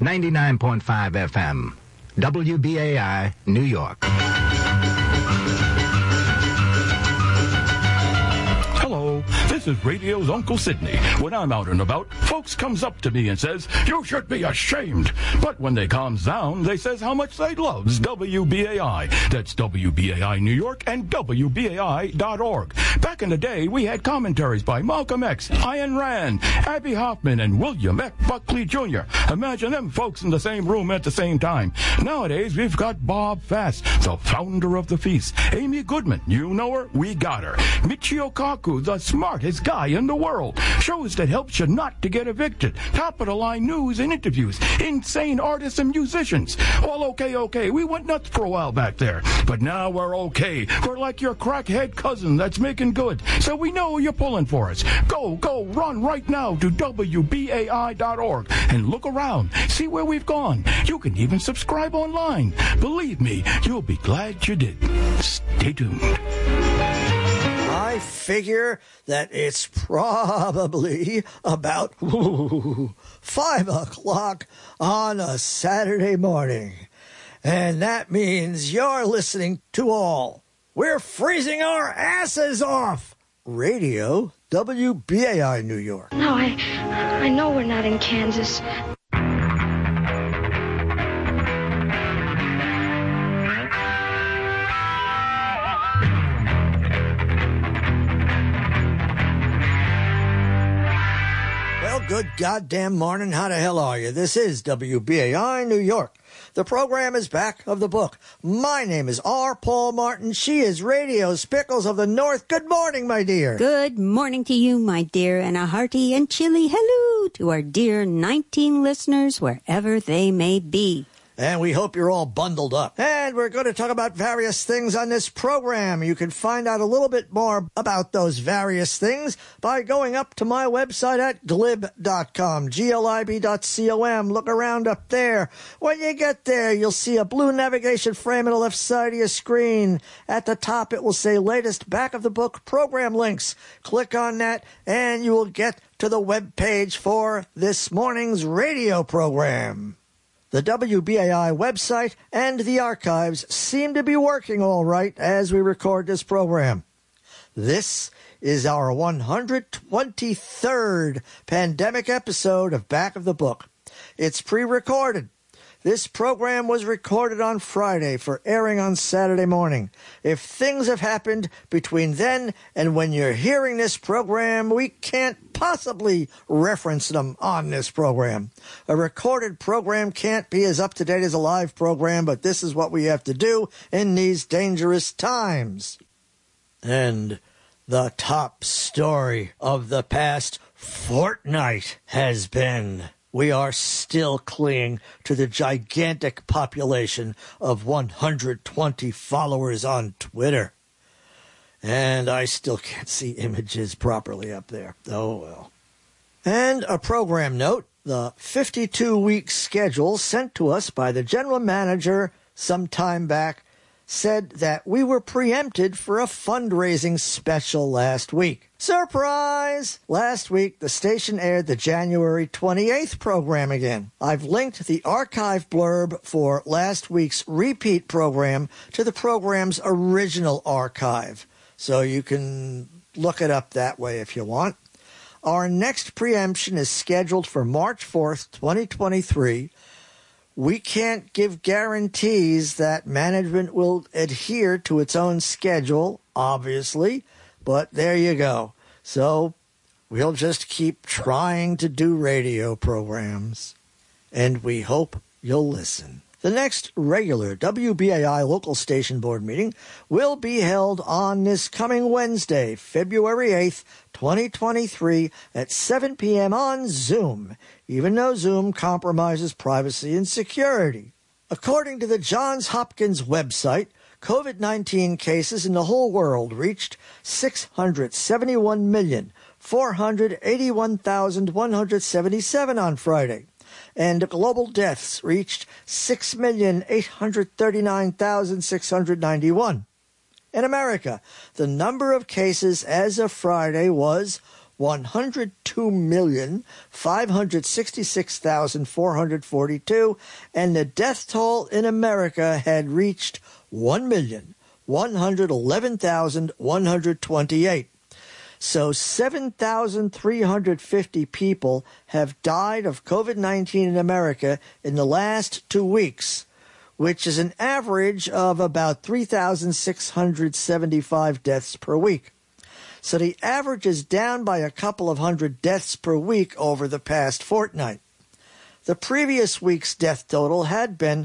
99.5 FM, WBAI, New York. Hello, this is radio's Uncle Sidney. When I'm out and about, folks comes up to me and says, "You should be ashamed." But when they calms down, they says how much they loves WBAI. That's WBAI New York and WBAI.org. Back in the day, we had commentaries by Malcolm X, Ayn Rand, Abby Hoffman, and William F. Buckley Jr. Imagine them folks in the same room at the same time. Nowadays, we've got Bob Fass, the founder of the feast. Amy Goodman, you know her? We got her. Michio Kaku, the smartest guy in the world. Shows that helps you not to get evicted. Top-of-the-line news and interviews. Insane artists and musicians. All okay. We went nuts for a while back there. But now we're okay. We're like your crackhead cousin that's making good. So we know you're pulling for us. Go, run right now to WBAI.org and look around. See where we've gone. You can even subscribe online. Believe me, you'll be glad you did. Stay tuned. I figure that it's probably about 5 o'clock on a Saturday morning. And that means you're listening to all. We're freezing our asses off. Radio WBAI New York. No, I know we're not in Kansas. Good goddamn morning. How the hell are you? This is WBAI New York. The program is Back of the Book. My name is R. Paul Martin. She is Radio's Pickles of the North. Good morning, my dear. Good morning to you, my dear, and a hearty and chilly hello to our dear 19 listeners wherever they may be. And we hope you're all bundled up. And we're going to talk about various things on this program. You can find out a little bit more about those various things by going up to my website at glib.com, glib.com. Look around up there. When you get there, you'll see a blue navigation frame on the left side of your screen. At the top, it will say latest Back of the Book program links. Click on that, and you will get to the web page for this morning's radio program. The WBAI website and the archives seem to be working all right as we record this program. This is our 123rd pandemic episode of Back of the Book. It's pre-recorded. This program was recorded on Friday for airing on Saturday morning. If things have happened between then and when you're hearing this program, we can't possibly reference them on this program. A recorded program can't be as up-to-date as a live program, but this is what we have to do in these dangerous times. And the top story of the past fortnight has been: we are still clinging to the gigantic population of 120 followers on Twitter. And I still can't see images properly up there. Oh, well. And a program note, the 52-week schedule sent to us by the general manager some time back said that we were preempted for a fundraising special last week. Surprise! Last week, the station aired the January 28th program again. I've linked the archive blurb for last week's repeat program to the program's original archive, so you can look it up that way if you want. Our next preemption is scheduled for March 4th, 2023. We can't give guarantees that management will adhere to its own schedule, obviously, but there you go. So we'll just keep trying to do radio programs, and we hope you'll listen. The next regular WBAI local station board meeting will be held on this coming Wednesday, February 8th, 2023 at 7 p.m. on Zoom, even though Zoom compromises privacy and security. According to the Johns Hopkins website, COVID-19 cases in the whole world reached 671,481,177 on Friday, and global deaths reached 6,839,691. In America, the number of cases as of Friday was 102,566,442, and the death toll in America had reached 1,111,128. So 7,350 people have died of COVID-19 in America in the last 2 weeks, which is an average of about 3,675 deaths per week. So the average is down by a couple of hundred deaths per week over the past fortnight. The previous week's death total had been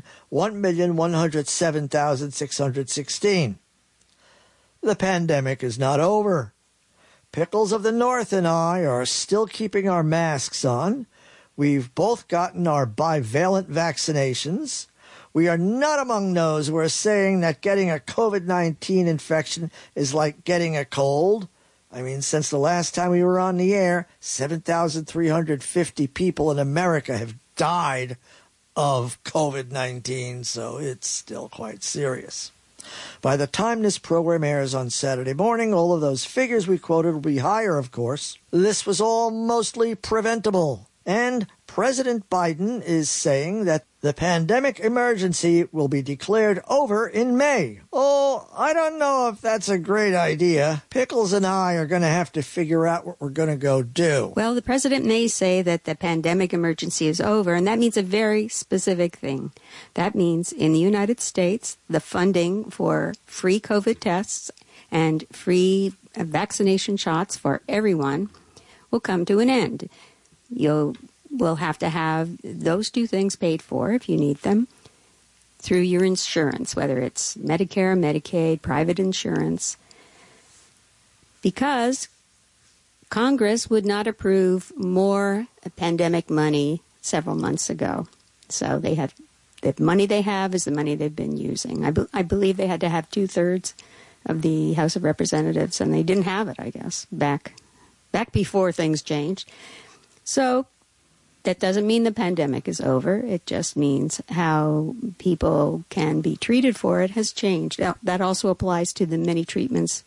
1,107,616. The pandemic is not over. Pickles of the North and I are still keeping our masks on. We've both gotten our bivalent vaccinations. We are not among those who are saying that getting a COVID-19 infection is like getting a cold. I mean, since the last time we were on the air, 7,350 people in America have died of COVID-19, so it's still quite serious. By the time this program airs on Saturday morning, all of those figures we quoted will be higher, of course. This was all mostly preventable. And President Biden is saying that the pandemic emergency will be declared over in May. Oh, I don't know if that's a great idea. Pickles and I are going to have to figure out what we're going to go do. Well, the president may say that the pandemic emergency is over, and that means a very specific thing. That means in the United States, the funding for free COVID tests and free vaccination shots for everyone will come to an end. We'll have to have those two things paid for, if you need them, through your insurance, whether it's Medicare, Medicaid, private insurance, because Congress would not approve more pandemic money several months ago. So the money they have is the money they've been using. I believe they had to have 2/3 of the House of Representatives, and they didn't have it, I guess, back before things changed. So that doesn't mean the pandemic is over. It just means how people can be treated for it has changed. That also applies to the many treatments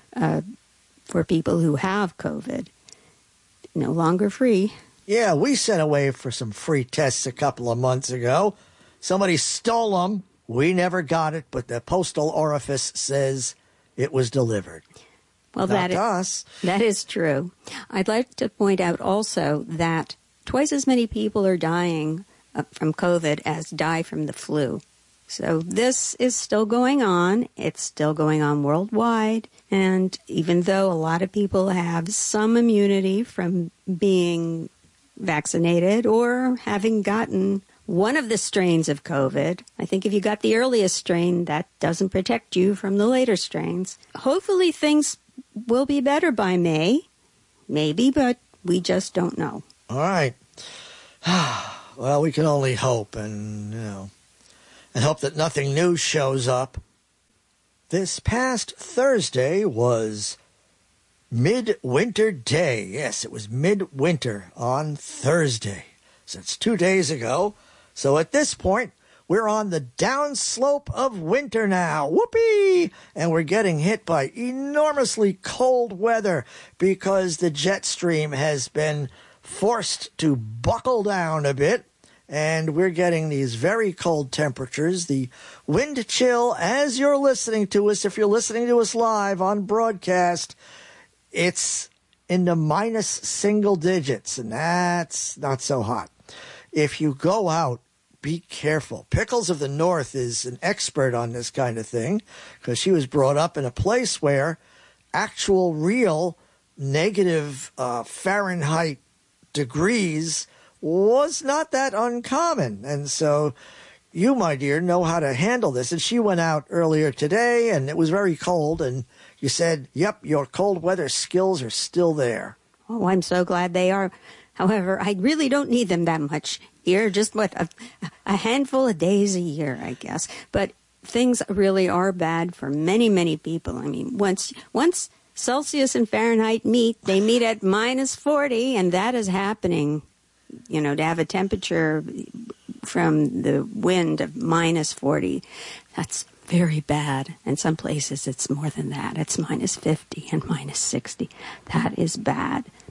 for people who have COVID. No longer free. Yeah, we sent away for some free tests a couple of months ago. Somebody stole them. We never got it, but the postal orifice says it was delivered. Well, Not to us. That is true. I'd like to point out also that twice as many people are dying from COVID as die from the flu. So this is still going on. It's still going on worldwide. And even though a lot of people have some immunity from being vaccinated or having gotten one of the strains of COVID, I think if you got the earliest strain, that doesn't protect you from the later strains. Hopefully things will be better by May. Maybe, but we just don't know. All right. Well, we can only hope and hope that nothing new shows up. This past Thursday was Midwinter Day. Yes, it was midwinter on Thursday. So it's 2 days ago. So at this point, we're on the downslope of winter now. Whoopee! And we're getting hit by enormously cold weather because the jet stream has been forced to buckle down a bit. And we're getting these very cold temperatures. The wind chill, as you're listening to us, if you're listening to us live on broadcast, it's in the minus single digits, and that's not so hot. If you go out, be careful. Pickles of the North is an expert on this kind of thing because she was brought up in a place where actual real negative Fahrenheit degrees was not that uncommon. And so you, my dear, know how to handle this. And she went out earlier today, and it was very cold, and you said, yep, your cold weather skills are still there. Oh, I'm so glad they are. However, I really don't need them that much here, just a handful of days a year, I guess. But things really are bad for many, many people. I mean, once Celsius and Fahrenheit meet, they meet at minus 40, and that is happening. You know, to have a temperature from the wind of minus 40, that's very bad. And some places it's more than that. It's minus 50 and minus 60. That is bad.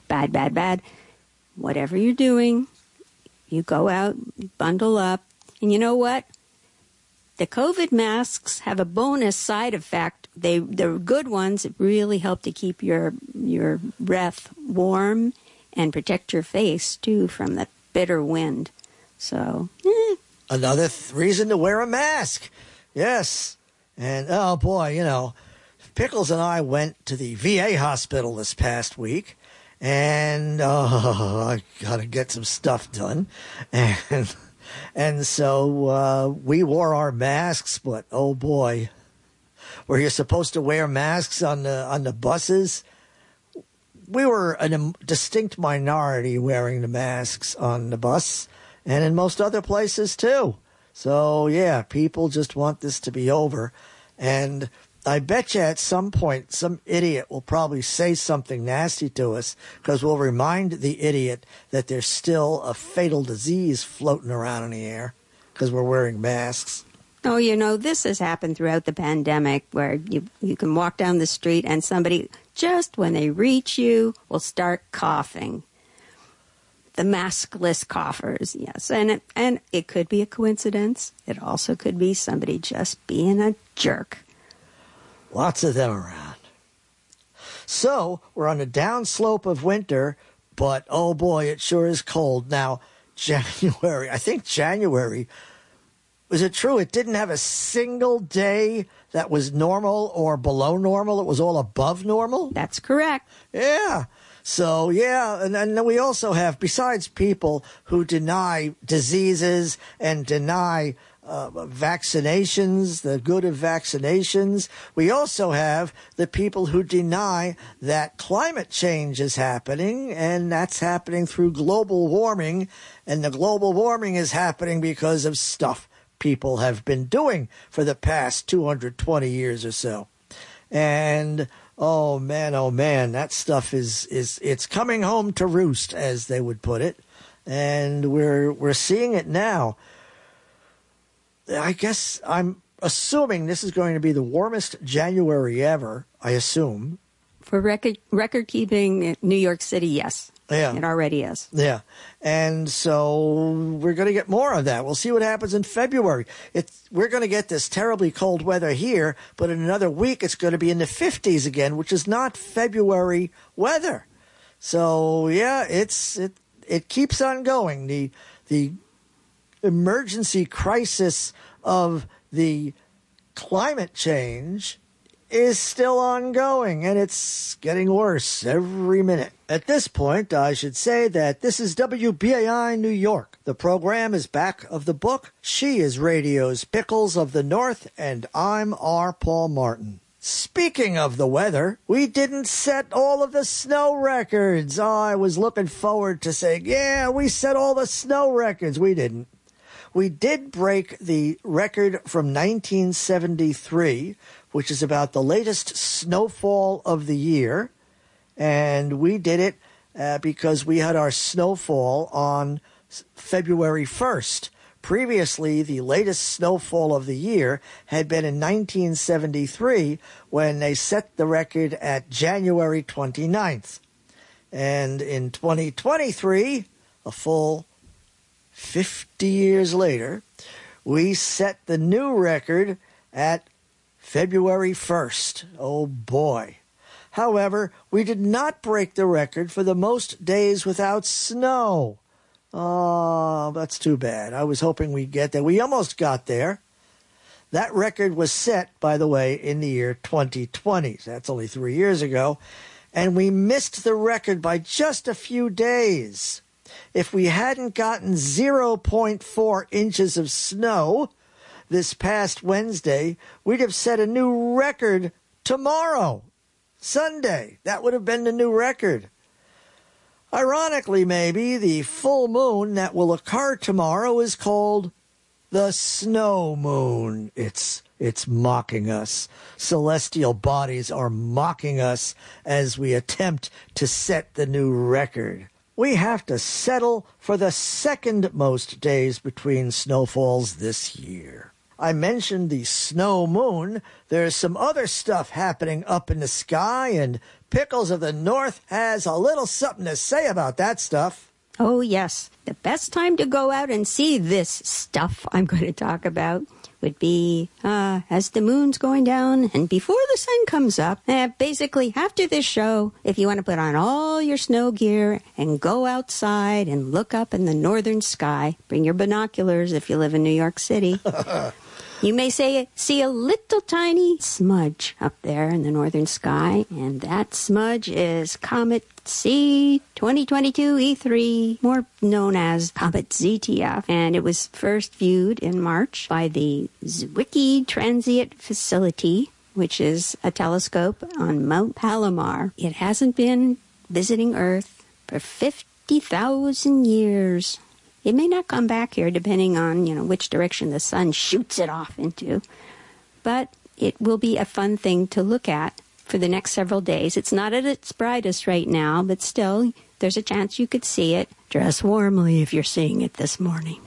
bad, bad, bad. Whatever you're doing, you go out, bundle up. And you know what? The COVID masks have a bonus side effect. They're good ones. It really help to keep your breath warm and protect your face, too, from the bitter wind. So, Another reason to wear a mask. Yes. And, oh, boy, you know, Pickles and I went to the VA hospital this past week, and I got to get some stuff done. And so we wore our masks, but, oh, boy, were you supposed to wear masks on the buses? We were a distinct minority wearing the masks on the bus and in most other places, too. So, yeah, people just want this to be over. And I bet you at some point some idiot will probably say something nasty to us because we'll remind the idiot that there's still a fatal disease floating around in the air because we're wearing masks. Oh, you know, this has happened throughout the pandemic where you can walk down the street and somebody, just when they reach you, will start coughing. The maskless coughers, yes. And it could be a coincidence. It also could be somebody just being a jerk. Lots of them around. So, we're on the downslope of winter, but, oh boy, it sure is cold. Now, January, was it true it didn't have a single day that was normal or below normal? It was all above normal? That's correct. Yeah. So, yeah, and then we also have, besides people who deny diseases and deny vaccinations, the good of vaccinations, we also have the people who deny that climate change is happening, and that's happening through global warming, and the global warming is happening because of stuff people have been doing for the past 220 years or so. And oh man, that stuff it's coming home to roost, as they would put it. And we're seeing it now. I guess I'm assuming this is going to be the warmest January ever, I assume. For record keeping, New York City, yes. Yeah. It already is. Yeah. And so we're going to get more of that. We'll see what happens in February. We're going to get this terribly cold weather here, but in another week it's going to be in the 50s again, which is not February weather. So, yeah, it keeps on going. The emergency crisis of the climate change is still ongoing, and it's getting worse every minute. At this point, I should say that this is WBAI New York. The program is Back of the Book. She is radio's Pickles of the North, and I'm R. Paul Martin. Speaking of the weather, we didn't set all of the snow records. Oh, I was looking forward to saying, yeah, we set all the snow records. We didn't. We did break the record from 1973, which is about the latest snowfall of the year. And we did it because we had our snowfall on February 1st. Previously, the latest snowfall of the year had been in 1973 when they set the record at January 29th. And in 2023, a full 50 years later, we set the new record at February 1st. Oh, boy. However, we did not break the record for the most days without snow. Oh, that's too bad. I was hoping we'd get there. We almost got there. That record was set, by the way, in the year 2020. That's only 3 years ago. And we missed the record by just a few days. If we hadn't gotten 0.4 inches of snow this past Wednesday, we'd have set a new record tomorrow, Sunday. That would have been the new record. Ironically, maybe, the full moon that will occur tomorrow is called the snow moon. It's mocking us. Celestial bodies are mocking us as we attempt to set the new record. We have to settle for the second most days between snowfalls this year. I mentioned the snow moon. There's some other stuff happening up in the sky, and Pickles of the North has a little something to say about that stuff. Oh, yes. The best time to go out and see this stuff I'm going to talk about would be as the moon's going down and before the sun comes up. Basically, after this show, if you want to put on all your snow gear and go outside and look up in the northern sky, bring your binoculars if you live in New York City. You may see a little tiny smudge up there in the northern sky, and that smudge is Comet C2022E3, more known as Comet ZTF, and it was first viewed in March by the Zwicky Transient Facility, which is a telescope on Mount Palomar. It hasn't been visiting Earth for 50,000 years. It may not come back here depending on, which direction the sun shoots it off into. But it will be a fun thing to look at for the next several days. It's not at its brightest right now, but still, there's a chance you could see it. Dress warmly if you're seeing it this morning.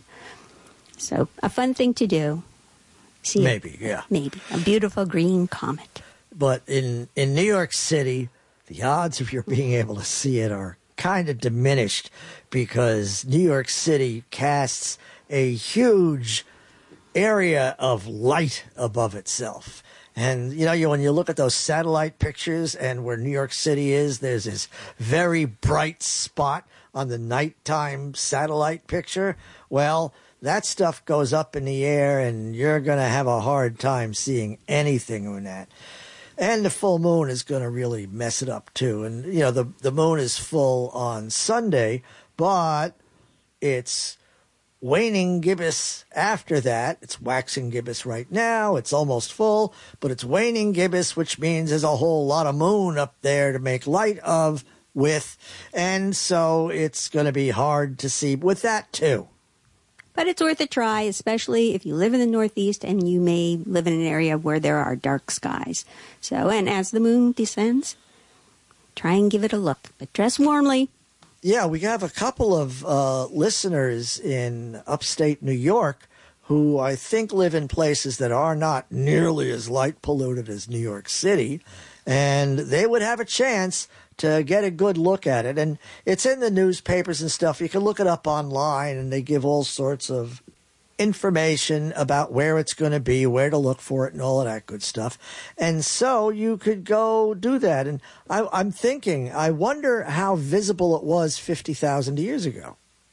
So, a fun thing to do. See Maybe. A beautiful green comet. But in New York City, the odds of your being able to see it are kind of diminished because New York City casts a huge area of light above itself. And, when you look at those satellite pictures and where New York City is, there's this very bright spot on the nighttime satellite picture. Well, that stuff goes up in the air and you're going to have a hard time seeing anything in that. And the full moon is going to really mess it up, too. And, the moon is full on Sunday, but it's waning gibbous after that. It's waxing gibbous right now. It's almost full, but it's waning gibbous, which means there's a whole lot of moon up there to make light with. And so it's going to be hard to see with that, too. But it's worth a try, especially if you live in the Northeast and you may live in an area where there are dark skies. So, and as the moon descends, try and give it a look. But dress warmly. Yeah, we have a couple of listeners in upstate New York who I think live in places that are not nearly as light polluted as New York City. And they would have a chance to get a good look at it. And it's in the newspapers and stuff. You can look it up online, and they give all sorts of information about where it's going to be, where to look for it, and all of that good stuff. And so you could go do that. And I'm thinking, I wonder how visible it was 50,000 years ago.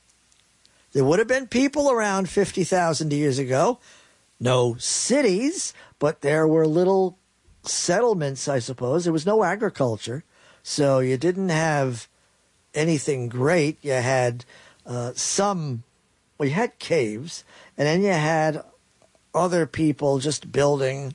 There would have been people around 50,000 years ago. No cities, but there were little settlements, I suppose. There was no agriculture. So you didn't have anything great. You had you had caves, and then you had other people just building,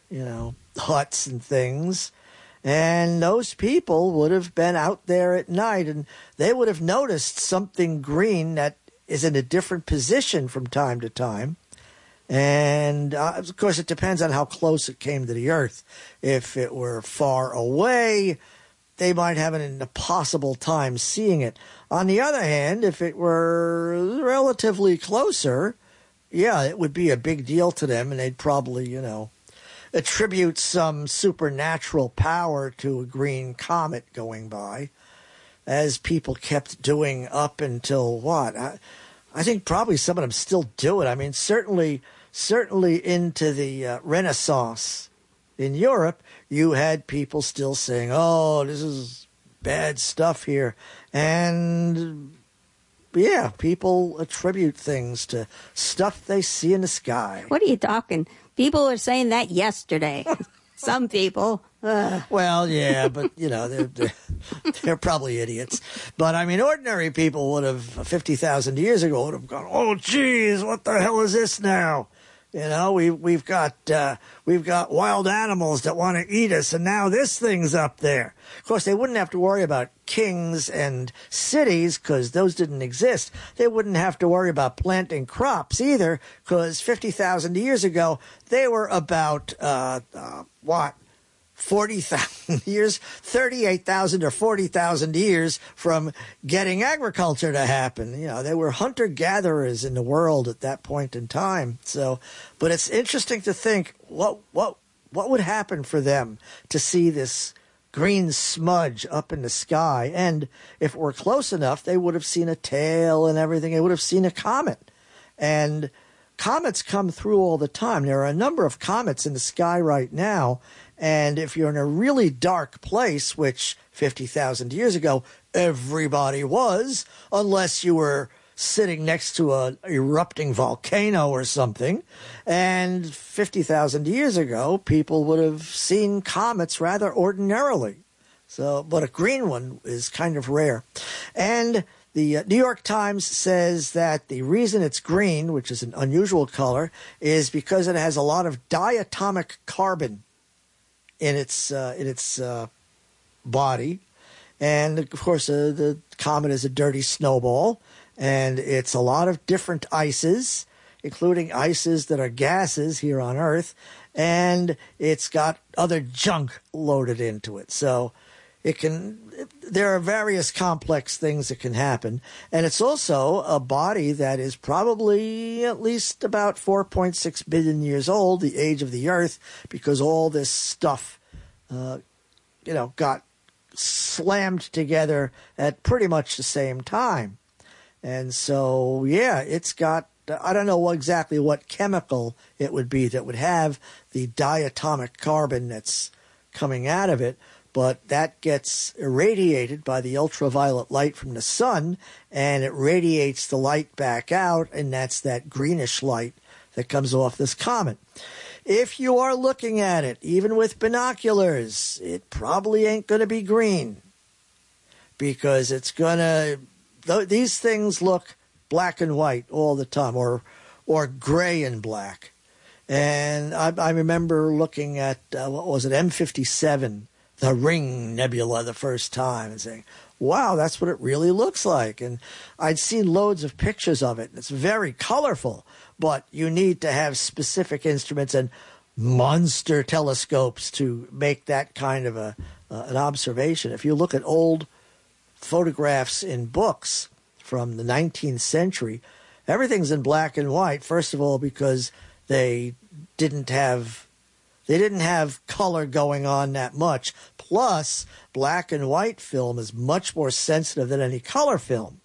huts and things. And those people would have been out there at night, and they would have noticed something green that is in a different position from time to time. And, of course, it depends on how close it came to the Earth. If it were far away, they might have an impossible time seeing it. On the other hand, if it were relatively closer, yeah, it would be a big deal to them, and they'd probably, attribute some supernatural power to a green comet going by, as people kept doing up until what? I think probably some of them still do it. I mean, certainly into the Renaissance in Europe, you had people still saying, oh, this is bad stuff here. And, yeah, people attribute things to stuff they see in the sky. What are you talking? People were saying that yesterday. Some people. Well, yeah, but, they're probably idiots. But, I mean, ordinary people would have, 50,000 years ago, would have gone, oh, geez, what the hell is this now? We've got wild animals that want to eat us, and now this thing's up there. Of course, they wouldn't have to worry about kings and cities because those didn't exist. They wouldn't have to worry about planting crops either because 50,000 years ago, they were about, 40,000 years, 38,000 or 40,000 years from getting agriculture to happen. You know, they were hunter-gatherers in the world at that point in time. So, but it's interesting to think what would happen for them to see this green smudge up in the sky. And if it were close enough, they would have seen a tail and everything. They would have seen a comet. And comets come through all the time. There are a number of comets in the sky right now. And if you're in a really dark place, which 50,000 years ago everybody was, unless you were sitting next to an erupting volcano or something, and 50,000 years ago people would have seen comets rather ordinarily. So, but a green one is kind of rare. And the New York Times says that the reason it's green, which is an unusual color, is because it has a lot of diatomic carbon in its body. And, of course, the comet is a dirty snowball, and it's a lot of different ices, including ices that are gases here on Earth, and it's got other junk loaded into it. So there are various complex things that can happen. And it's also a body that is probably at least about 4.6 billion years old, the age of the Earth, because all this stuff, got slammed together at pretty much the same time. And so, yeah, it's got, I don't know exactly what chemical it would be that would have the diatomic carbon that's coming out of it, but that gets irradiated by the ultraviolet light from the sun, and it radiates the light back out, and that's that greenish light that comes off this comet. If you are looking at it, even with binoculars, it probably ain't going to be green, because it's going to, these things look black and white all the time, or gray and black. And I remember looking at, M57, the Ring Nebula, the first time, and saying, wow, that's what it really looks like. And I'd seen loads of pictures of it, and it's very colorful, but you need to have specific instruments and monster telescopes to make that kind of an observation. If you look at old photographs in books from the 19th century, everything's in black and white, first of all, because they didn't have color going on that much. Plus, black and white film is much more sensitive than any color film.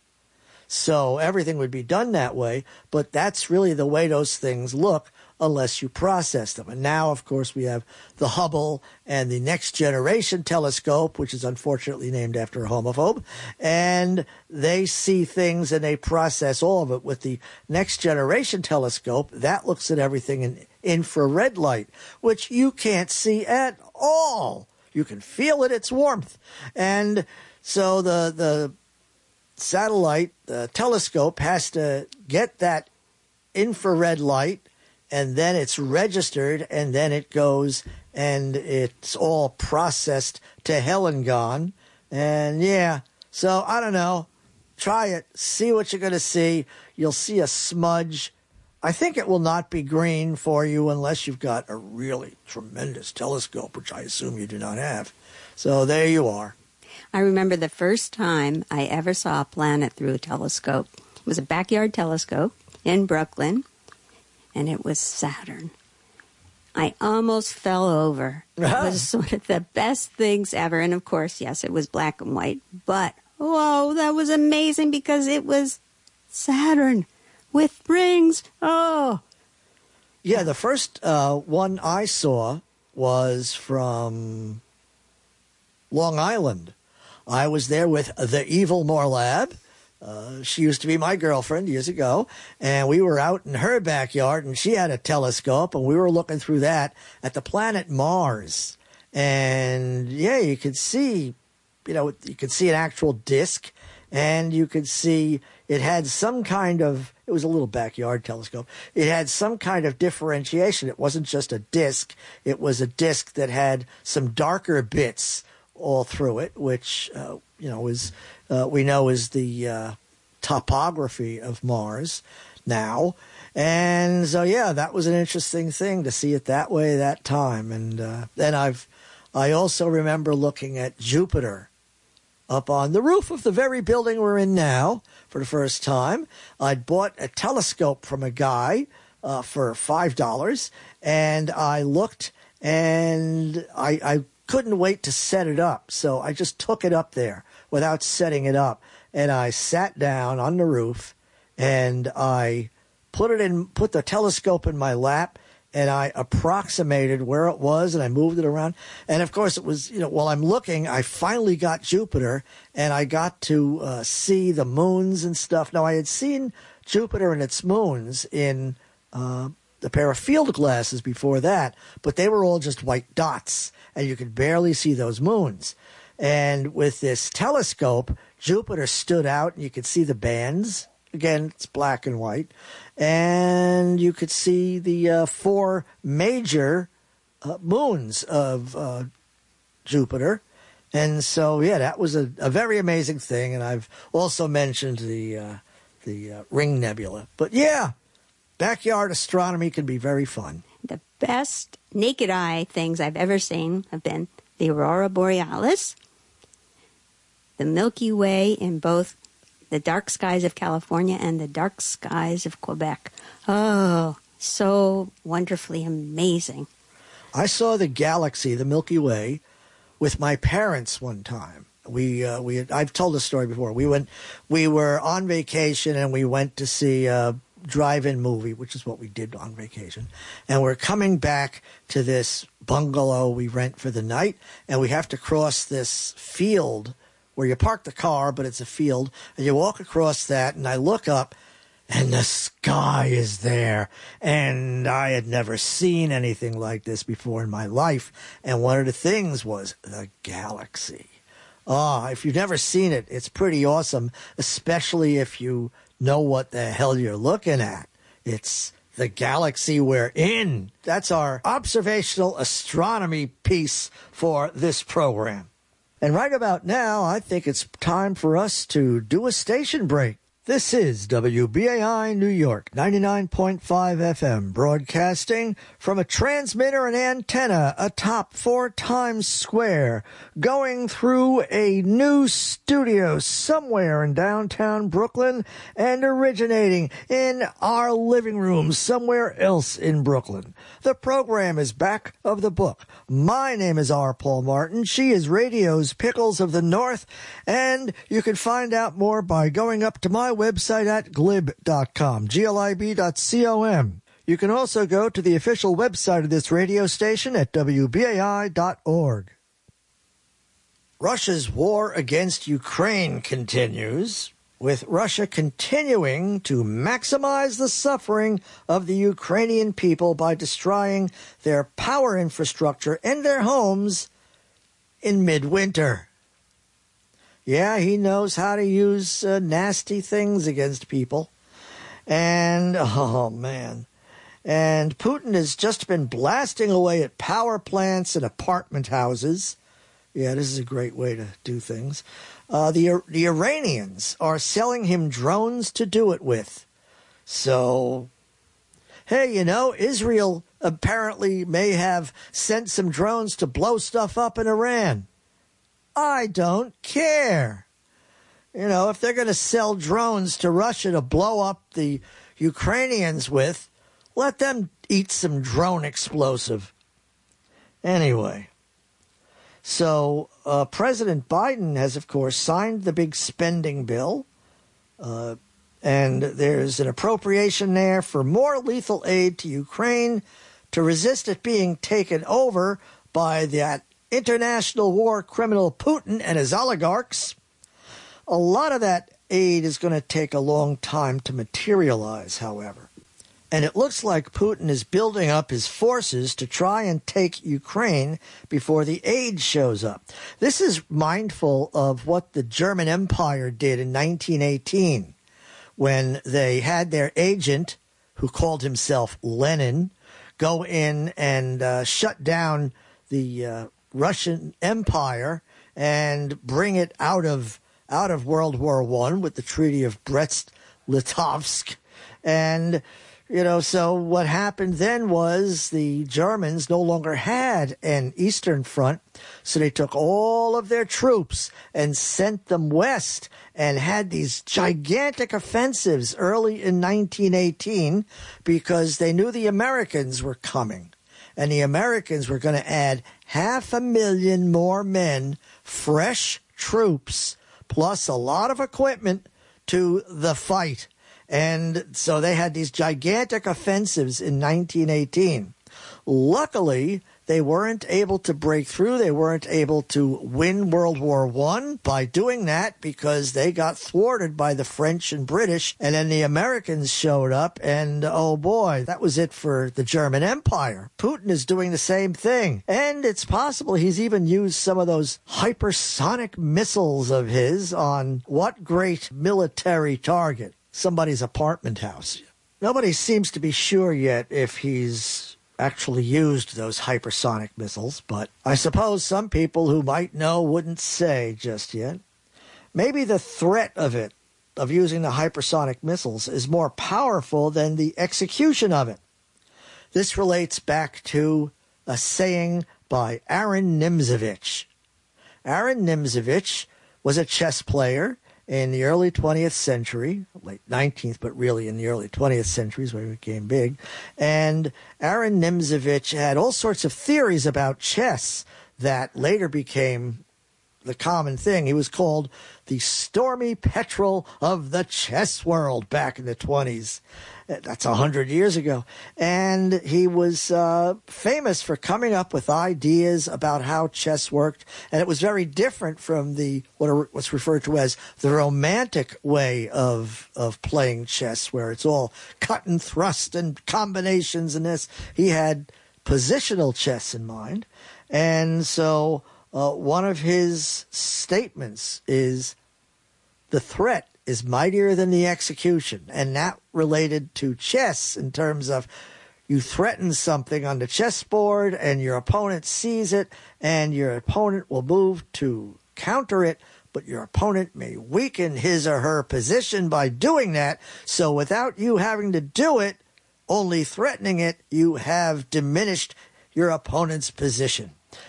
So everything would be done that way, but that's really the way those things look unless you process them. And now, of course, we have the Hubble and the Next Generation Telescope, which is unfortunately named after a homophobe, and they see things and they process all of it. With the Next Generation Telescope, that looks at everything in infrared light, which you can't see at all. You can feel it, its warmth. And so the satellite, the telescope, has to get that infrared light, and then it's registered, and then it goes and it's all processed to hell and gone. And yeah, so I don't know. Try it. See what you're going to see. You'll see a smudge. I think it will not be green for you unless you've got a really tremendous telescope, which I assume you do not have. So there you are. I remember the first time I ever saw a planet through a telescope. It was a backyard telescope in Brooklyn, and it was Saturn. I almost fell over. It was sort of the best things ever. And, of course, yes, it was black and white. But, whoa, that was amazing because it was Saturn with rings. Oh. Yeah, the first one I saw was from Long Island. I was there with the Evil Morlab. She used to be my girlfriend years ago, and we were out in her backyard, and she had a telescope, and we were looking through that at the planet Mars. And, yeah, you could see, you could see an actual disk, and you could see it had some kind of, it was a little backyard telescope. It had some kind of differentiation. It wasn't just a disk. It was a disk that had some darker bits all through it, which, is we know is the topography of Mars now. And so, yeah, that was an interesting thing to see it that way that time. And then I've I also remember looking at Jupiter up on the roof of the very building we're in now for the first time. I'd bought a telescope from a guy for $5, and I looked, and I couldn't wait to set it up, so I just took it up there without setting it up, and I sat down on the roof, and I put the telescope in my lap, and I approximated where it was, and I moved it around. And, of course, it was, while I'm looking, I finally got Jupiter, and I got to see the moons and stuff. Now, I had seen Jupiter and its moons in a pair of field glasses before that, but they were all just white dots, and you could barely see those moons. And with this telescope, Jupiter stood out, and you could see the bands. Again, it's black and white. And you could see the 4 major moons of Jupiter. And so, yeah, that was a very amazing thing. And I've also mentioned the Ring Nebula. But, yeah, backyard astronomy can be very fun. The best naked eye things I've ever seen have been the Aurora Borealis, the Milky Way in both the dark skies of California and the dark skies of Quebec. Oh, so wonderfully amazing. I saw the galaxy, the Milky Way, with my parents one time. I've told this story before. We were on vacation, and we went to see a drive-in movie, which is what we did on vacation. And we're coming back to this bungalow we rent for the night, and we have to cross this field where you park the car, but it's a field, and you walk across that, and I look up, and the sky is there, and I had never seen anything like this before in my life, and one of the things was the galaxy. If you've never seen it, it's pretty awesome, especially if you know what the hell you're looking at. It's the galaxy we're in. That's our observational astronomy piece for this program. And right about now, I think it's time for us to do a station break. This is WBAI New York, 99.5 FM, broadcasting from a transmitter and antenna atop 4 Times Square, going through a new studio somewhere in downtown Brooklyn and originating in our living room somewhere else in Brooklyn. The program is Back of the Book. My name is R. Paul Martin. She is radio's Pickles of the North, and you can find out more by going up to my website at glib.com, glib.com. You can also go to the official website of this radio station at wbai.org. Russia's war against Ukraine continues, with Russia continuing to maximize the suffering of the Ukrainian people by destroying their power infrastructure and their homes in midwinter. Yeah, he knows how to use nasty things against people. And, oh, man. And Putin has just been blasting away at power plants and apartment houses. Yeah, this is a great way to do things. The Iranians are selling him drones to do it with. So, hey, Israel apparently may have sent some drones to blow stuff up in Iran. I don't care. If they're going to sell drones to Russia to blow up the Ukrainians with, let them eat some drone explosive. Anyway, so President Biden has, of course, signed the big spending bill, and there's an appropriation there for more lethal aid to Ukraine to resist it being taken over by that international war criminal Putin and his oligarchs. A lot of that aid is going to take a long time to materialize, however. And it looks like Putin is building up his forces to try and take Ukraine before the aid shows up. This is mindful of what the German Empire did in 1918 when they had their agent, who called himself Lenin, go in and shut down the Russian Empire and bring it out of World War I with the Treaty of Brest-Litovsk, and So what happened then was the Germans no longer had an Eastern Front, so they took all of their troops and sent them west and had these gigantic offensives early in 1918 because they knew the Americans were coming. And the Americans were going to add 500,000 more men, fresh troops, plus a lot of equipment to the fight. And so they had these gigantic offensives in 1918. Luckily, they weren't able to break through. They weren't able to win World War I by doing that because they got thwarted by the French and British. And then the Americans showed up, and oh boy, that was it for the German Empire. Putin is doing the same thing. And it's possible he's even used some of those hypersonic missiles of his on what great military target? Somebody's apartment house. Nobody seems to be sure yet if he's actually used those hypersonic missiles, but I suppose some people who might know wouldn't say just yet. Maybe the threat of using the hypersonic missiles, is more powerful than the execution of it. This relates back to a saying by Aaron Nimzowitsch. Aaron Nimzowitsch was a chess player in the early 20th century, late 19th, but really in the early 20th century is when he became big. And Aaron Nimzowitsch had all sorts of theories about chess that later became the common thing. He was called the stormy petrel of the chess world back in the 20s. That's 100 years ago. And he was famous for coming up with ideas about how chess worked. And it was very different from what's referred to as the romantic way of playing chess, where it's all cut and thrust and combinations and this. He had positional chess in mind. And so one of his statements is, the threat is mightier than the execution. And that related to chess in terms of you threaten something on the chessboard and your opponent sees it and your opponent will move to counter it, but your opponent may weaken his or her position by doing that. So without you having to do it, only threatening it, you have diminished your opponent's position.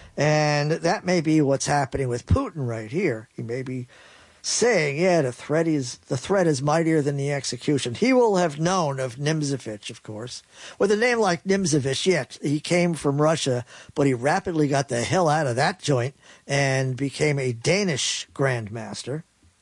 And that may be what's happening with Putin right here. He may be saying, the threat is mightier than the execution. He will have known of Nimzowitsch, of course. With a name like Nimzowitsch, he came from Russia, but he rapidly got the hell out of that joint and became a Danish grandmaster.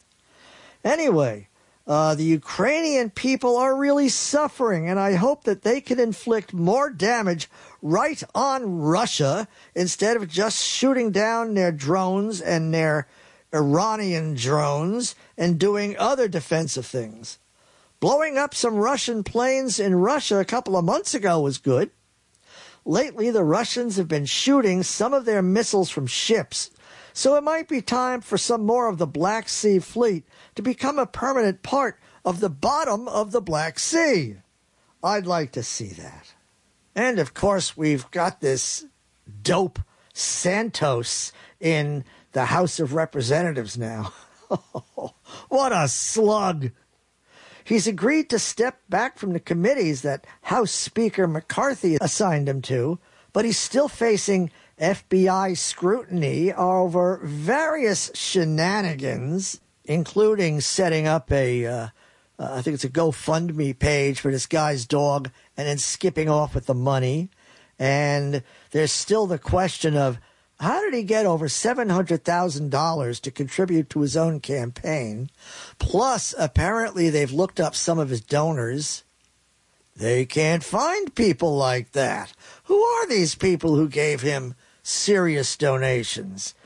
Anyway, the Ukrainian people are really suffering, and I hope that they can inflict more damage right on Russia instead of just shooting down their drones and their Iranian drones and doing other defensive things. Blowing up some Russian planes in Russia a couple of months ago was good. Lately, the Russians have been shooting some of their missiles from ships, so it might be time for some more of the Black Sea Fleet to become a permanent part of the bottom of the Black Sea. I'd like to see that. And, of course, we've got this dope Santos in the House of Representatives now. What a slug. He's agreed to step back from the committees that House Speaker McCarthy assigned him to, but he's still facing FBI scrutiny over various shenanigans, including setting up I think it's a GoFundMe page for this guy's dog and then skipping off with the money. And there's still the question of, how did he get over $700,000 to contribute to his own campaign? Plus, apparently they've looked up some of his donors. They can't find people like that. Who are these people who gave him serious donations?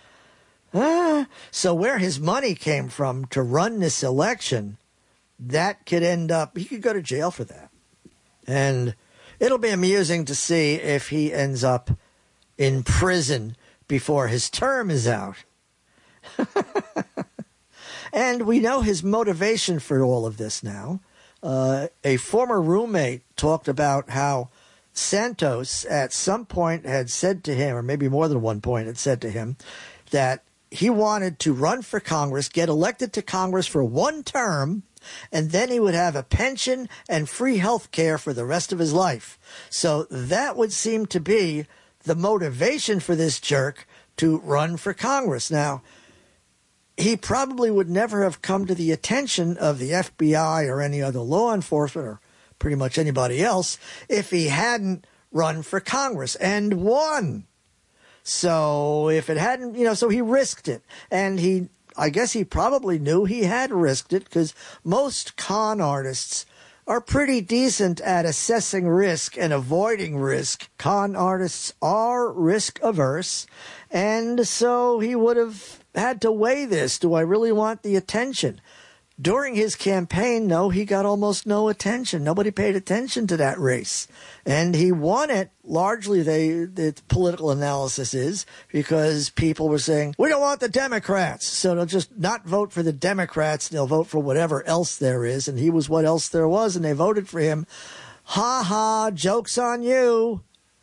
So where his money came from to run this election, that could end up, he could go to jail for that. And it'll be amusing to see if he ends up in prison before his term is out. And we know his motivation for all of this now. A former roommate talked about how Santos at some point had said to him, or maybe more than one point had said to him, that he wanted to run for Congress, get elected to Congress for one term, and then he would have a pension and free health care for the rest of his life. So that would seem to be the motivation for this jerk to run for Congress. Now, he probably would never have come to the attention of the FBI or any other law enforcement or pretty much anybody else if he hadn't run for Congress and won. So if it hadn't, so he risked it. And I guess he probably knew he had risked it because most con artists are pretty decent at assessing risk and avoiding risk. Con artists are risk averse. And so he would have had to weigh this. Do I really want the attention? During his campaign, no, he got almost no attention. Nobody paid attention to that race. And he won it, largely, the political analysis is, because people were saying, we don't want the Democrats. So they'll just not vote for the Democrats. They'll vote for whatever else there is. And he was what else there was, and they voted for him. Ha ha, joke's on you.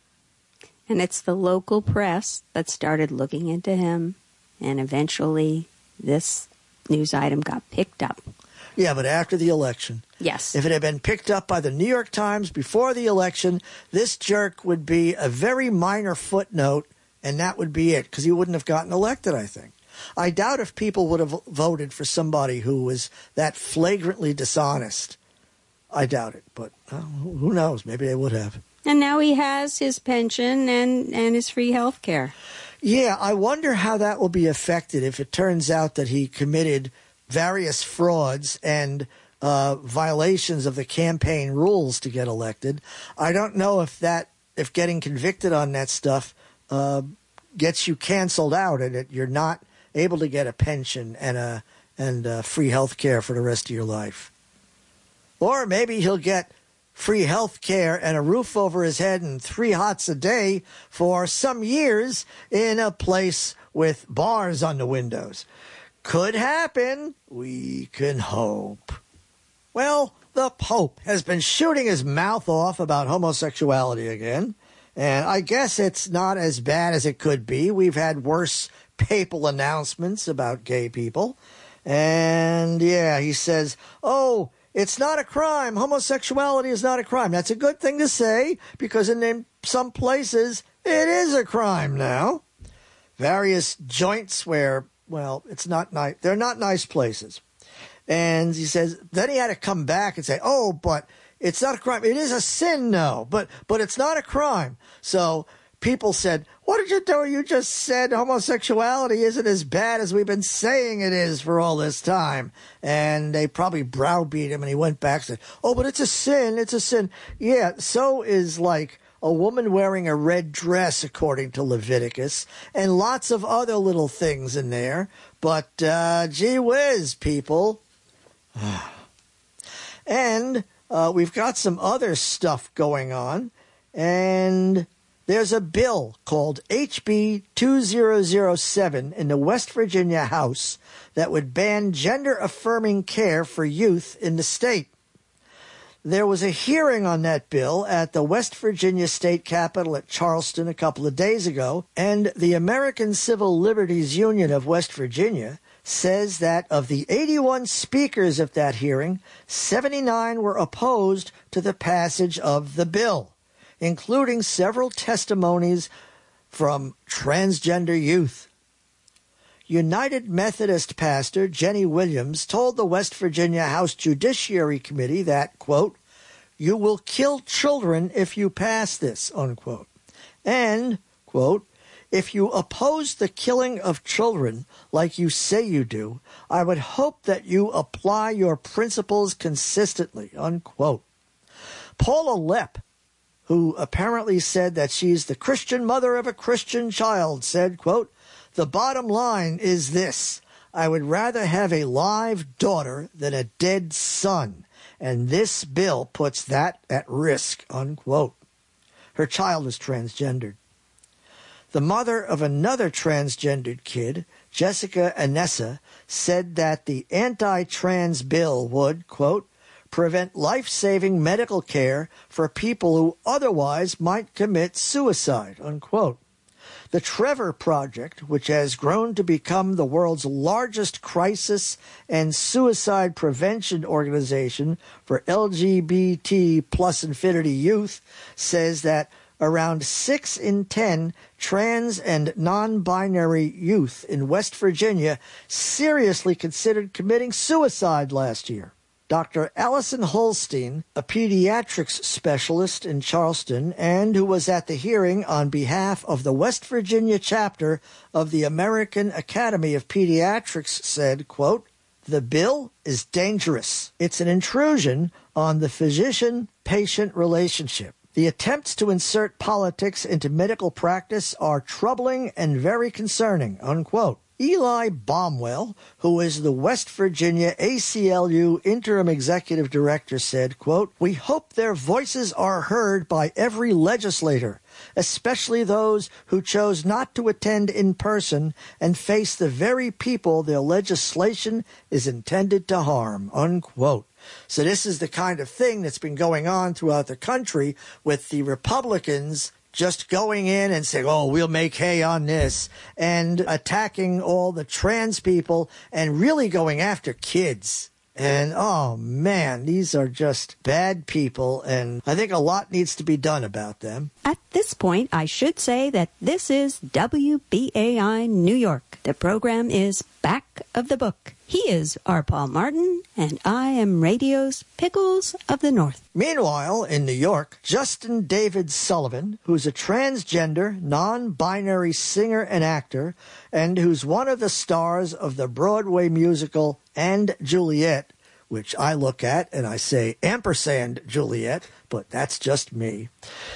And it's the local press that started looking into him. And eventually this news item got picked up. Yeah, but after the election. Yes. If it had been picked up by the New York Times before the election, this jerk would be a very minor footnote, and that would be it, because he wouldn't have gotten elected, I think. I doubt if people would have voted for somebody who was that flagrantly dishonest. I doubt it, but who knows? Maybe they would have. And now he has his pension and his free health care. Yeah, I wonder how that will be affected if it turns out that he committed various frauds and violations of the campaign rules to get elected. I don't know if getting convicted on that stuff gets you canceled out and that you're not able to get a pension and free health care for the rest of your life. Or maybe he'll get free health care and a roof over his head and 3 hots a day for some years in a place with bars on the windows. Could happen. We can hope. Well, the Pope has been shooting his mouth off about homosexuality again, and I guess it's not as bad as it could be. We've had worse papal announcements about gay people. And yeah, he says, it's not a crime. Homosexuality is not a crime. That's a good thing to say because in some places it is a crime now. Various joints where, it's not nice. They're not nice places. And he says, then he had to come back and say, but it's not a crime. It is a sin, no, but it's not a crime. So people said, what did you do? You just said homosexuality isn't as bad as we've been saying it is for all this time. And they probably browbeat him, and he went back and said, but it's a sin. It's a sin. Yeah, so is like a woman wearing a red dress, according to Leviticus, and lots of other little things in there. But gee whiz, people. And we've got some other stuff going on, and there's a bill called HB 2007 in the West Virginia House that would ban gender-affirming care for youth in the state. There was a hearing on that bill at the West Virginia State Capitol at Charleston a couple of days ago, and the American Civil Liberties Union of West Virginia says that of the 81 speakers at that hearing, 79 were opposed to the passage of the bill, including several testimonies from transgender youth. United Methodist pastor Jenny Williams told the West Virginia House Judiciary Committee that, quote, you will kill children if you pass this, unquote. And, quote, if you oppose the killing of children like you say you do, I would hope that you apply your principles consistently, unquote. Paula Lepp, who apparently said that she's the Christian mother of a Christian child, said, quote, the bottom line is this. I would rather have a live daughter than a dead son, and this bill puts that at risk, unquote. Her child is transgendered. The mother of another transgendered kid, Jessica Anessa, said that the anti-trans bill would, quote, prevent life-saving medical care for people who otherwise might commit suicide, unquote. The Trevor Project, which has grown to become the world's largest crisis and suicide prevention organization for LGBT plus infinity youth, says that around 6 in 10 trans and non-binary youth in West Virginia seriously considered committing suicide last year. Dr. Allison Holstein, a pediatrics specialist in Charleston and who was at the hearing on behalf of the West Virginia chapter of the American Academy of Pediatrics, said, quote, "The bill is dangerous. It's an intrusion on the physician-patient relationship. The attempts to insert politics into medical practice are troubling and very concerning," unquote. Eli Baumwell, who is the West Virginia ACLU interim executive director, said, quote, "We hope their voices are heard by every legislator, especially those who chose not to attend in person and face the very people their legislation is intended to harm," unquote. So this is the kind of thing that's been going on throughout the country with the Republicans just going in and saying, oh, we'll make hay on this, and attacking all the trans people and really going after kids. And, oh, man, these are just bad people, and I think a lot needs to be done about them. At this point, I should say that this is WBAI New York. The program is Back of the Book. He is R. Paul Martin, and I am radio's Pickles of the North. Meanwhile, in New York, Justin David Sullivan, who's a transgender, non-binary singer and actor, and who's one of the stars of the Broadway musical And Juliet, which I look at and I say ampersand Juliet, but that's just me,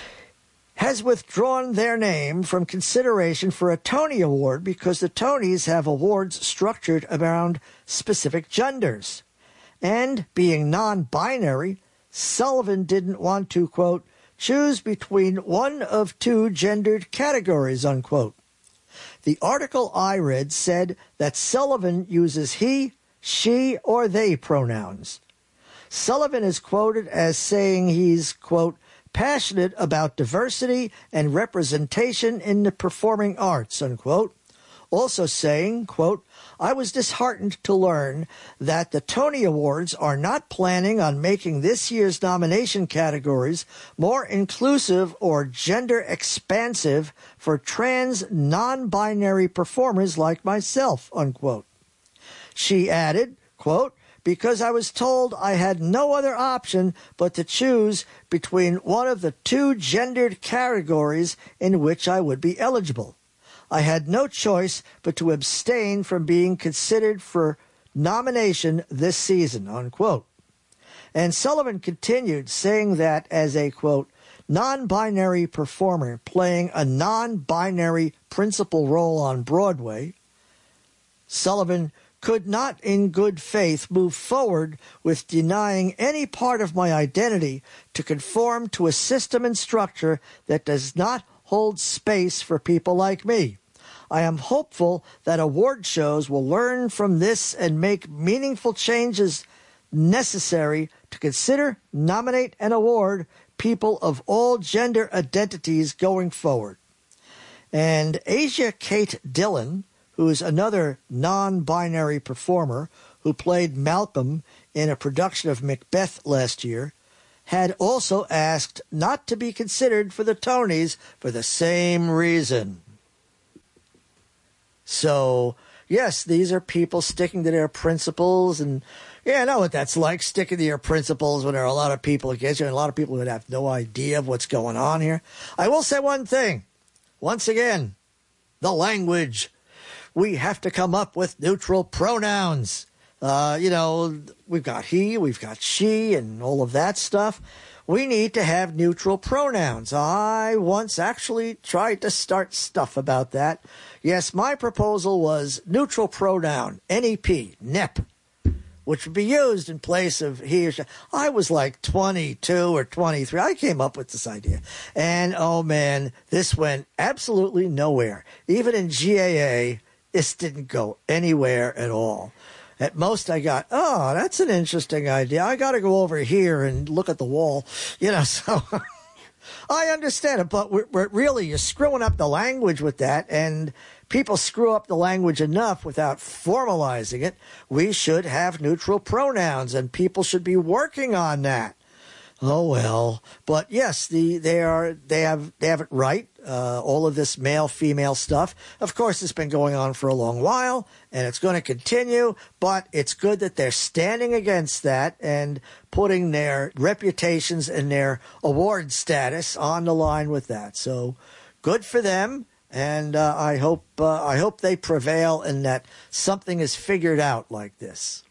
has withdrawn their name from consideration for a Tony Award because the Tonys have awards structured around specific genders. And being non-binary, Sullivan didn't want to, quote, choose between one of two gendered categories, unquote. The article I read said that Sullivan uses he, she, or they pronouns. Sullivan is quoted as saying he's, quote, passionate about diversity and representation in the performing arts, unquote. Also saying, quote, I was disheartened to learn that the Tony Awards are not planning on making this year's nomination categories more inclusive or gender expansive for trans non-binary performers like myself, unquote. She added, quote, because I was told I had no other option but to choose between one of the two gendered categories in which I would be eligible. I had no choice but to abstain from being considered for nomination this season, unquote. And Sullivan continued, saying that as a, quote, non-binary performer playing a non-binary principal role on Broadway, Sullivan could not in good faith move forward with denying any part of my identity to conform to a system and structure that does not hold space for people like me. I am hopeful that award shows will learn from this and make meaningful changes necessary to consider, nominate, and award people of all gender identities going forward. And Asia Kate Dillon, who is another non-binary performer who played Malcolm in a production of Macbeth last year, had also asked not to be considered for the Tonys for the same reason. So, yes, these are people sticking to their principles, and yeah, I know what that's like, sticking to your principles when there are a lot of people against you, and a lot of people that have no idea of what's going on here. I will say one thing. Once again, the language. We have to come up with neutral pronouns. We've got he, we've got she, and all of that stuff. We need to have neutral pronouns. I once actually tried to start stuff about that. Yes, my proposal was neutral pronoun, NEP, NEP, which would be used in place of he or she. I was like 22 or 23. I came up with this idea. And, oh, man, this went absolutely nowhere. Even in GAA, this didn't go anywhere at all. At most, I got, oh, that's an interesting idea. I got to go over here and look at the wall, so. I understand it, but we're really, you're screwing up the language with that, and people screw up the language enough without formalizing it. We should have neutral pronouns, and people should be working on that. Oh well, but yes, they have it right. All of this male-female stuff, of course, it's been going on for a long while, and it's going to continue. But it's good that they're standing against that and putting their reputations and their award status on the line with that. So, good for them, and I hope they prevail and that something is figured out like this.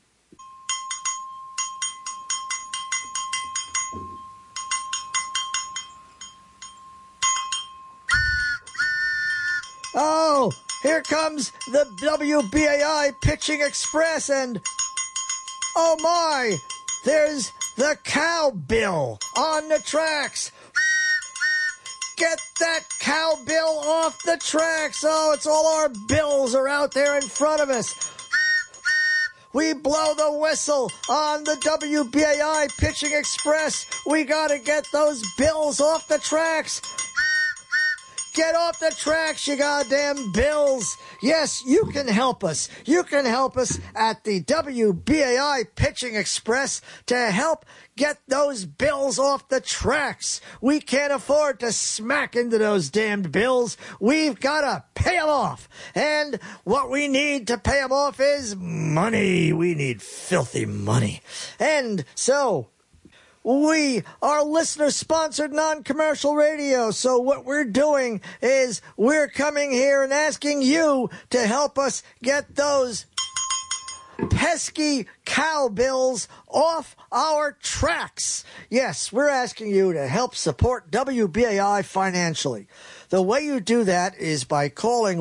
Oh, here comes the WBAI Pitching Express, and oh my, there's the cowbill on the tracks. Get that cowbill off the tracks. Oh, it's all our bills are out there in front of us. We blow the whistle on the WBAI Pitching Express. We gotta get those bills off the tracks. Get off the tracks, you goddamn bills. Yes, you can help us. You can help us at the WBAI Pitching Express to help get those bills off the tracks. We can't afford to smack into those damned bills. We've got to pay them off. And what we need to pay them off is money. We need filthy money. And so we are listener-sponsored non-commercial radio, so what we're doing is we're coming here and asking you to help us get those pesky cowbills off our tracks. Yes, we're asking you to help support WBAI financially. The way you do that is by calling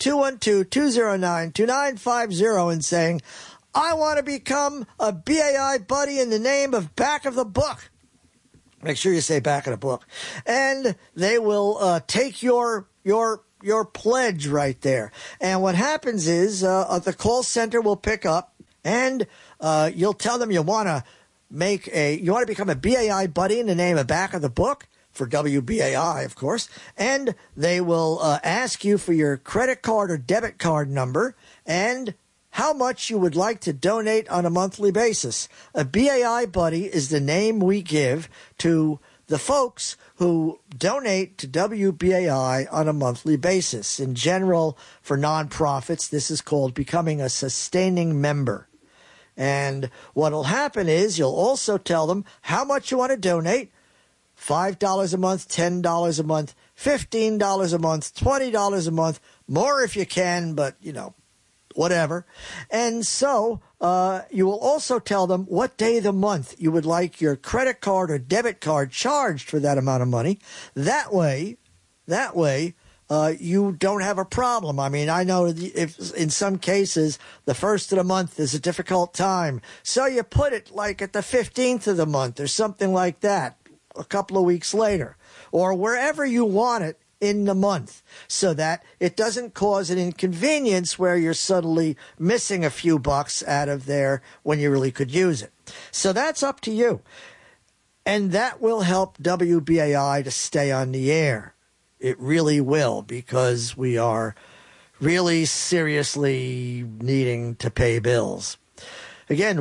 1-212-209-2950 and saying, I want to become a BAI buddy in the name of Back of the Book. Make sure you say Back of the Book. And they will take your pledge right there. And what happens is the call center will pick up, and you'll tell them you want to become a BAI buddy in the name of Back of the Book, for WBAI, of course. And they will ask you for your credit card or debit card number and how much you would like to donate on a monthly basis. A BAI buddy is the name we give to the folks who donate to WBAI on a monthly basis. In general, for nonprofits, this is called becoming a sustaining member. And what will happen is you'll also tell them how much you want to donate. $5 a month, $10 a month, $15 a month, $20 a month, more if you can, but, whatever. And so you will also tell them what day of the month you would like your credit card or debit card charged for that amount of money. That way, you don't have a problem. I mean, I know if in some cases the first of the month is a difficult time, so you put it like at the 15th of the month or something like that, a couple of weeks later, or wherever you want it in the month, so that it doesn't cause an inconvenience where you're suddenly missing a few bucks out of there when you really could use it. So that's up to you. And that will help WBAI to stay on the air. It really will, because we are really seriously needing to pay bills. Again,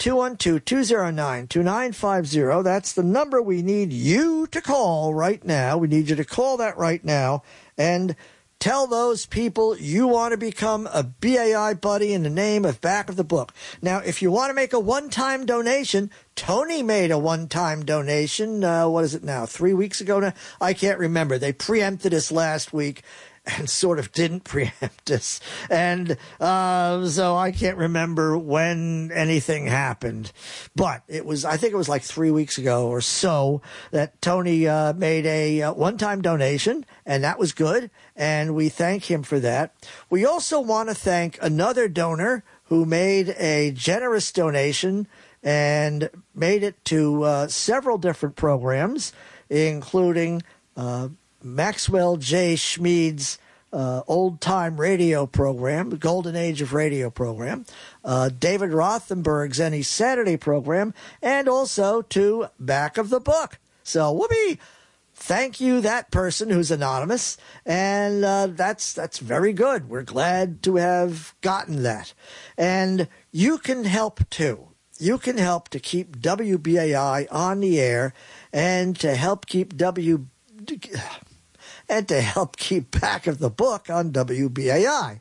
1-212-209-2950. That's the number we need you to call right now. We need you to call that right now and tell those people you want to become a BAI buddy in the name of Back of the Book. Now, if you want to make a one-time donation, Tony made a one-time donation. What is it now? 3 weeks ago now? I can't remember. They preempted us last week and sort of didn't preempt us. And so I can't remember when anything happened. But I think it was like 3 weeks ago or so that Tony made a one-time donation, and that was good. And we thank him for that. We also want to thank another donor who made a generous donation and made it to several different programs, including Maxwell J. Schmid's old-time radio program, the Golden Age of Radio program, David Rothenberg's Any Saturday program, and also to Back of the Book. So, whoopee! thank you, that person who's anonymous, and that's very good. We're glad to have gotten that. And you can help, too. You can help to keep WBAI on the air and to help keep Back of the Book on WBAI.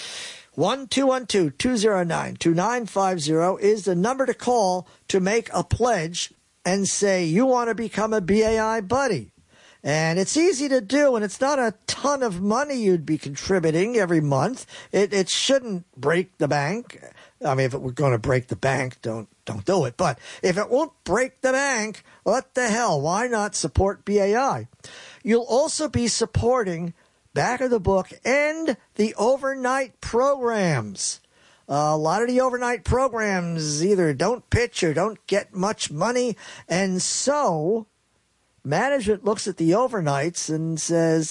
1-212-209-2950 is the number to call to make a pledge and say you want to become a BAI buddy. And it's easy to do, and it's not a ton of money you'd be contributing every month. It shouldn't break the bank. I mean, if it were going to break the bank, don't do it. But if it won't break the bank, what the hell? Why not support BAI? You'll also be supporting Back of the Book and the overnight programs. A lot of the overnight programs either don't pitch or don't get much money, and so management looks at the overnights and says,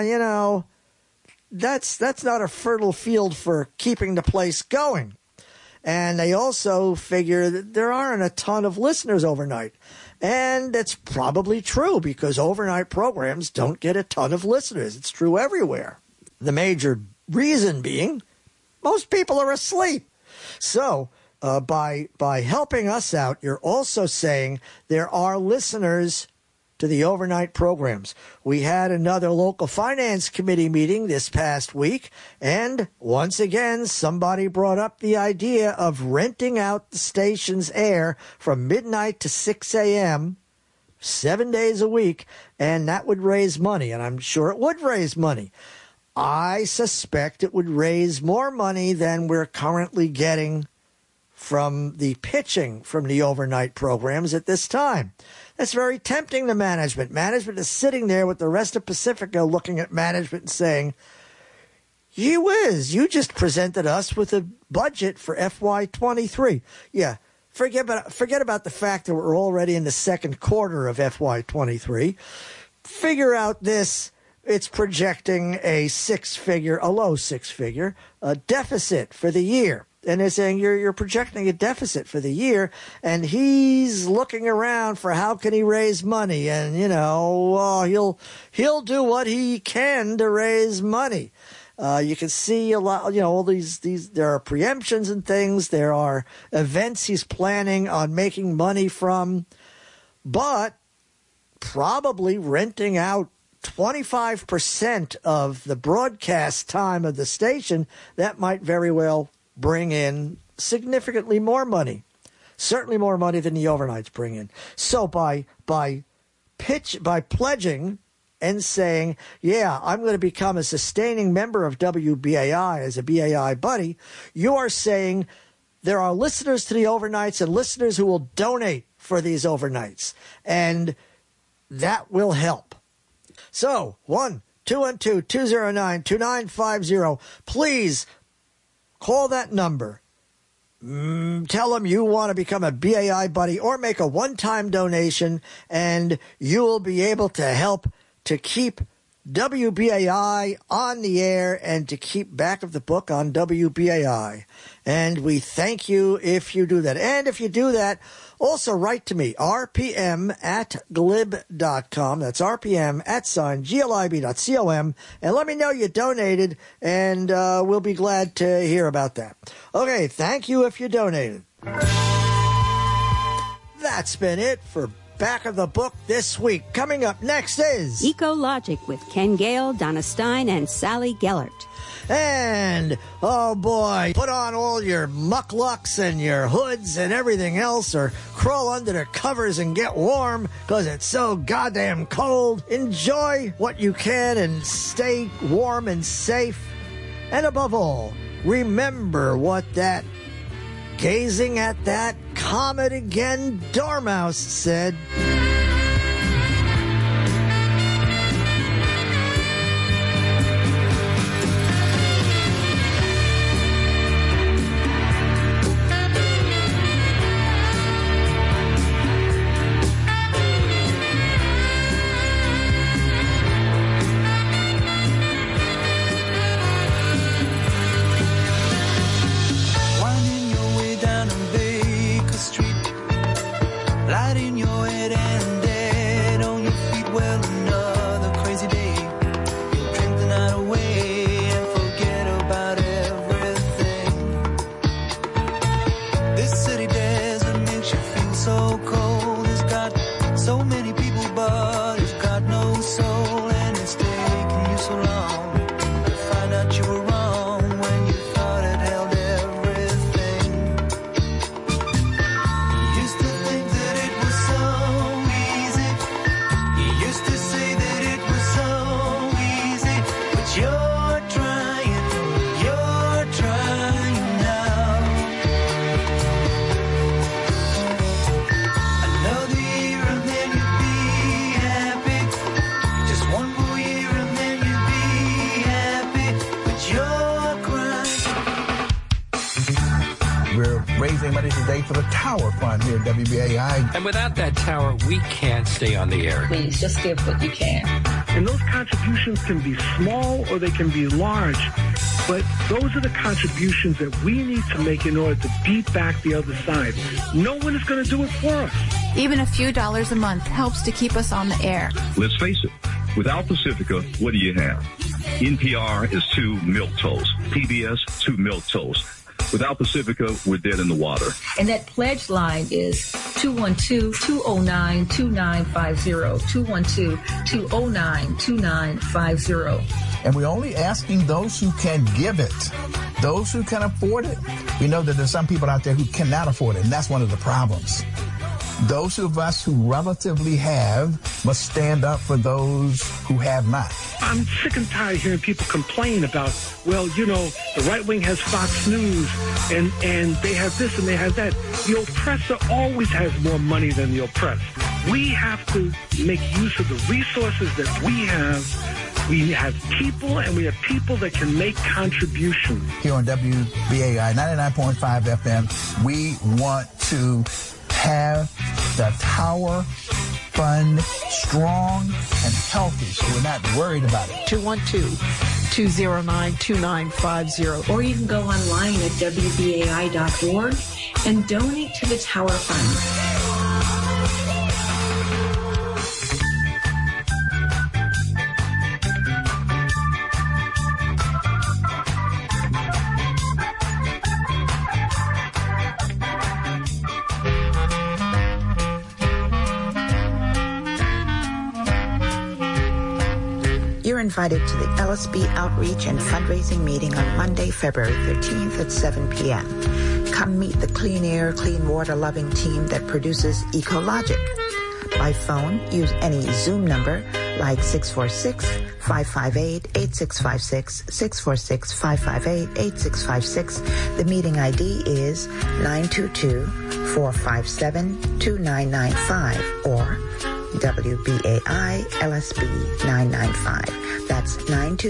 that's not a fertile field for keeping the place going. And they also figure that there aren't a ton of listeners overnight. And that's probably true because overnight programs don't get a ton of listeners. It's true everywhere. The major reason being most people are asleep. So by helping us out, you're also saying there are listeners to the overnight programs. We had another local finance committee meeting this past week, and once again, somebody brought up the idea of renting out the station's air from midnight to 6 a.m., 7 days a week, and that would raise money, and I'm sure it would raise money. I suspect it would raise more money than we're currently getting from the pitching from the overnight programs at this time. That's very tempting to management. Management is sitting there with the rest of Pacifica looking at management and saying, gee whiz, you just presented us with a budget for FY23. Yeah, forget about the fact that we're already in the second quarter of FY23. Figure out this. It's projecting a low six-figure deficit for the year. And they're saying you're projecting a deficit for the year, and he's looking around for how can he raise money, and he'll do what he can to raise money. You can see a lot, all these there are preemptions and things. There are events he's planning on making money from, but probably renting out 25% of the broadcast time of the station, that might very well bring in significantly more money, certainly more money than the overnights bring in. So by pledging and saying, yeah, I'm going to become a sustaining member of WBAI as a BAI buddy, you are saying there are listeners to the overnights and listeners who will donate for these overnights, and that will help. So 1-212-209-2950. Please call that number. Tell them you want to become a BAI buddy or make a one-time donation, and you will be able to help to keep WBAI on the air and to keep Back of the Book on WBAI. And we thank you if you do that. And if you do that, also write to me, rpm@glib.com. That's rpm@glib.com. And let me know you donated, and we'll be glad to hear about that. Okay, thank you if you donated. That's been it for Back of the Book this week. Coming up next is Ecologic with Ken Gale, Donna Stein, and Sally Gellert. And, oh boy, put on all your mucklucks and your hoods and everything else, or crawl under the covers and get warm because it's so goddamn cold. Enjoy what you can and stay warm and safe. And above all, remember what that gazing at that comet again dormouse said. Lighting your head and So many people, but it's got no soul, and it's taken you so long to find out you were wrong when you thought it held everything. You used to think that it was so easy. You used to say that it was so easy, but you're trying now. Another year and then you'll be happy. Just one more year and then you'll be happy, but you're crying. We're raising money today for the Tower Fund here at WBAI. And without that tower, we can't stay on the air. Please, just give what you can. And those contributions can be small or they can be large, but those are the contributions that we need to make in order to beat back the other side. No one is going to do it for us. Even a few dollars a month helps to keep us on the air. Let's face it, without Pacifica, what do you have? NPR is 2 milk toast. PBS, 2 milk toast. Without Pacifica, we're dead in the water. And that pledge line is 212-209-2950, 212-209-2950. And we're only asking those who can give it, those who can afford it. We know that there's some people out there who cannot afford it, and that's one of the problems. Those of us who relatively have must stand up for those who have not. I'm sick and tired of hearing people complain about, well, you know, the right wing has Fox News and they have this and they have that. The oppressor always has more money than the oppressed. We have to make use of the resources that we have. We have people, and we have people that can make contributions. Here on WBAI 99.5 FM, we want to have the Tower Fund strong and healthy, so we're not worried about it. 212-209-2950. Or you can go online at WBAI.org and donate to the Tower Fund. You're invited to the LSB Outreach and Fundraising Meeting on Monday, February 13th at 7 p.m. Come meet the clean air, clean water loving team that produces Ecologic. By phone, use any Zoom number like 646-558-8656, 646-558-8656. The meeting ID is 922-457-2995 or WBAI LSB 995. That's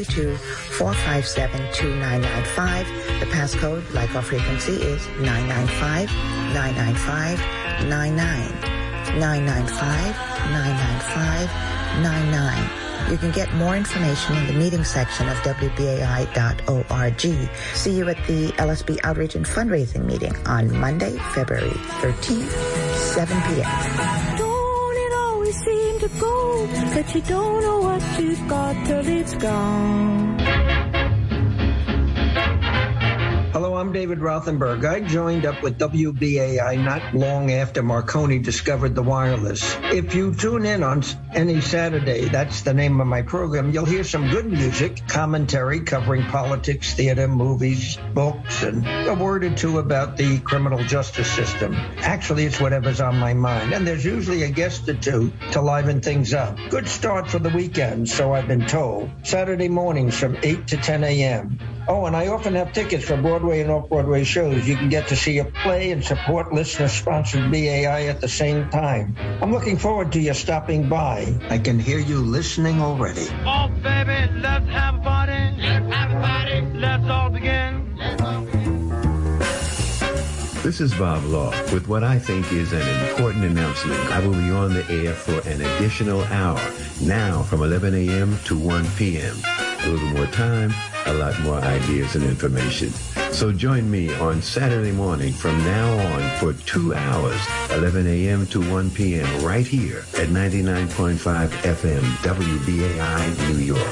922-457-2995. The passcode, like our frequency, is 995, 995, 99. 995, 995, 99. You can get more information in the meeting section of WBAI.org. See you at the LSB Outreach and Fundraising Meeting on Monday, February 13th, 7 p.m. Seem to go, but you don't know what you've got till it's gone. Hello, I'm David Rothenberg. I joined up with WBAI not long after Marconi discovered the wireless. If you tune in on any Saturday, that's the name of my program, you'll hear some good music, commentary covering politics, theater, movies, books, and a word or two about the criminal justice system. Actually, it's whatever's on my mind, and there's usually a guest or two to liven things up. Good start for the weekend, so I've been told. Saturday mornings from 8 to 10 a.m. Oh, and I often have tickets for Broadway and off-Broadway shows. You can get to see a play and support listener-sponsored BAI at the same time. I'm looking forward to you stopping by. I can hear you listening already. Oh, baby, let's have a party. Let's have a party. Let's all begin. This is Bob Law with what I think is an important announcement. I will be on the air for an additional hour, now from 11 a.m. to 1 p.m. A little more time, a lot more ideas and information. So join me on Saturday morning from now on for 2 hours, 11 a.m. to 1 p.m. right here at 99.5 FM WBAI New York.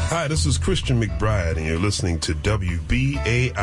Hi, this is Christian McBride, and you're listening to WBAI.